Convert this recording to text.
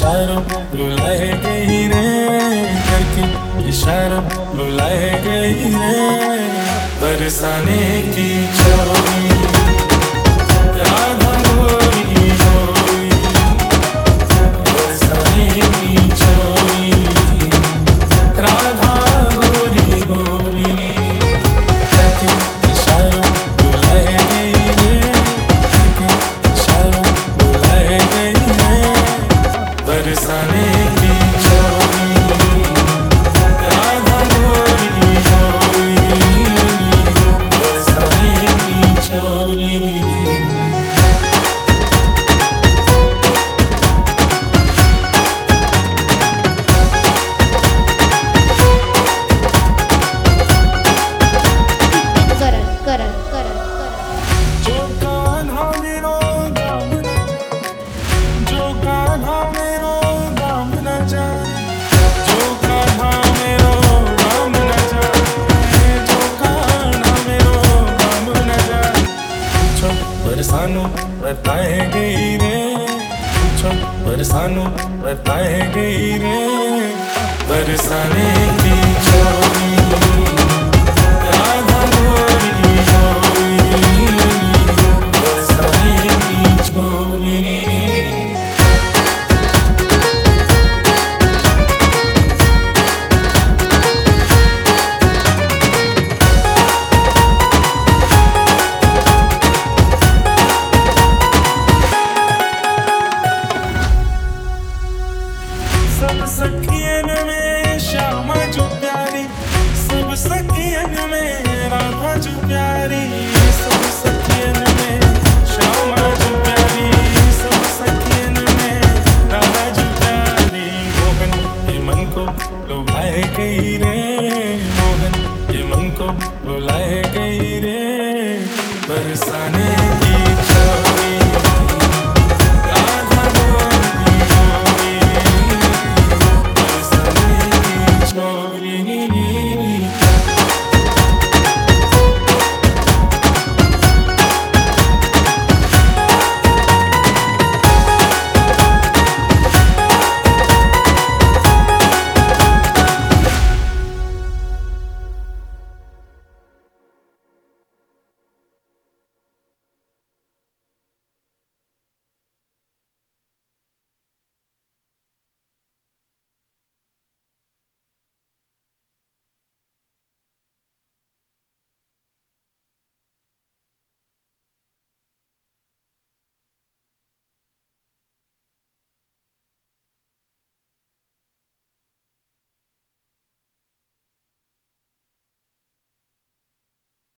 इशारों बुलाए गई रे, करके इशारों बुलाए गई रे, बरसाने की चोरी राधा गोरी गोरी, बरसाने की चोरी राधा गोरी गोरी, करके इशारों बुलाए गई रे, करके इशारों बुलाए गई रे, बरसाने की चोरी राधा गोरी गोरी, बरसाने की चोरी। करण करण करण करण जो कान्हा मेरो दाम न, जो कान्हा मेरो दाम न जाने, जो कान्हा मेरो दाम न जाने, जो कान्हा मेरो दाम न जाने, पूछो बरसानो बताए गई रे, पूछो बरसानो बताए गई रे, बरसाने की चोरी राधा गोरी गोरी, बरसाने की चोरी। सब सखियन में श्यामा जो प्यारी, सब सखियन में राधा जो प्यारी, सब सखियन में श्यामा जो प्यारी, सब सखियन में राधा जो प्यारी, मोहन ये मन को लुभाए गई रे, मोहन ये मन को बुलाए गई रे, बरसाने की चोरी राधा गोरी गोरी, बरसाने की चोरी।